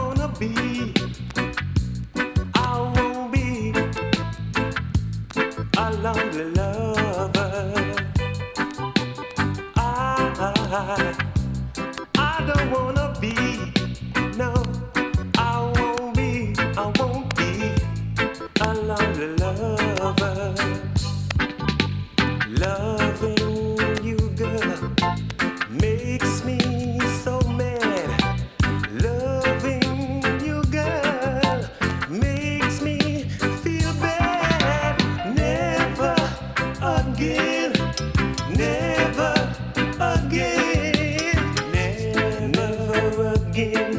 wanna be, I won't be a lonely lover. I don't wanna be, no, I won't be a lonely lover. Loving you, girl, makes me so mad. Loving you, girl, makes me feel bad. Never again, never again, never again.